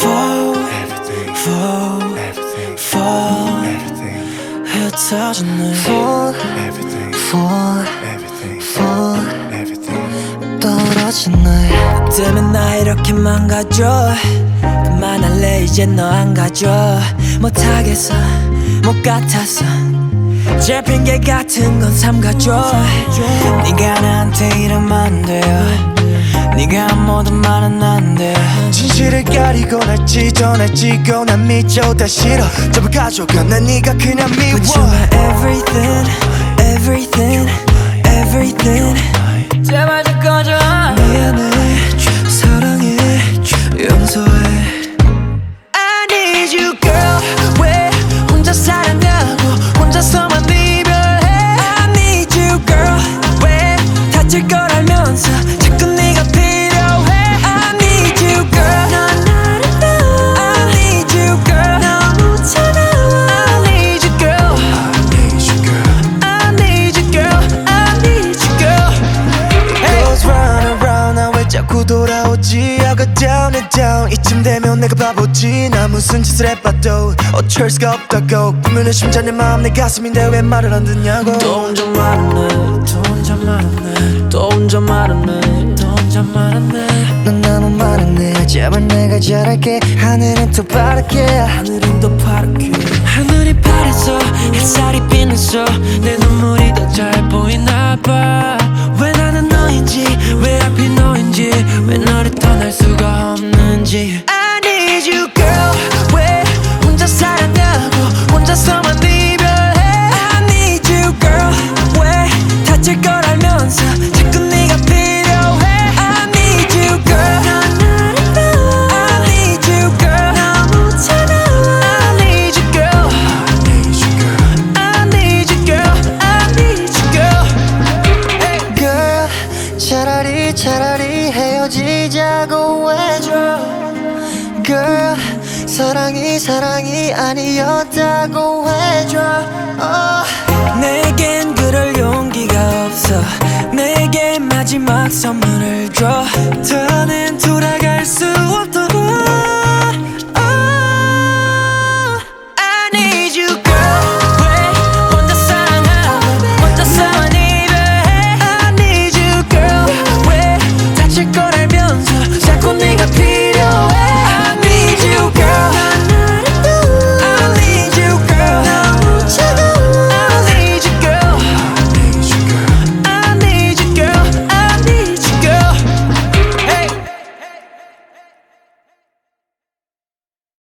fall, everything, fall, everything, fall. everything, 흩어지네. fall, everything, fall, everything, fall. everything. 떨어지네. 너 때문에 나 이렇게 망가져. 그만할래 이제 너 안 가져. 못하겠어 못 같아서 제 핑계 같은 건 삼가줘. 네가 나한테 이러면 안 돼요. 네가 뭐든 말은 안 돼. 진실을 가리고 날 찢어내지고 난 미쳐 다 싫어 전부 가져가 난 네가 그냥 미워 But you're my everything, everything, everything. 제발 좀 꺼져. 미안해, 사랑해, 용서해. I need you girl. 왜 혼자 사랑하고 혼자서만 이별해. I need you girl. 왜 다칠 걸 알면서 자꾸 네가 필요해. I need you girl. 넌 나를 봐. I need you girl. 너무 차가워. I need you girl. I need you girl I need you girl. I need you girl. Goes round and round 나 왜 자꾸 돌아오지 I go down and down 이쯤 되면 내가 바보지 나 무슨 짓을 해봐도 어쩔 수가 없다고 분명히 심장 내 마음 내 가슴인데 왜 말을 안 듣냐고 또 혼자 말하네 또 혼자 말하네 또 혼자 말하네 또 혼자 말하네. 넌 너무 많았네. 제발 내가 잘할게. 하늘은 더 파랗게. 하늘은 더 파랗게. 하늘이 파래서 햇살이 빛나서 내 눈물이 더 잘 보이나 봐. 왜 나는 너인지 왜 하필 너인지 왜 너를 떠날 수가 없는지. I need you girl. 왜 혼자 사랑하고 혼자서만 이별해. I need you girl. 왜 다칠 걸 알면서 자꾸 네가 필요해. I need you girl. 넌 나를 봐. I need you girl. 너무 차가워. I need you girl. I need you girl. I need you girl. Girl, 차라리 헤어지자고 해줘. Girl, 사랑이 아니었다고 해줘. 내겐 그럴 용기가 없어. 내게 마지막 선물을 줘. 더는 돌아갈 수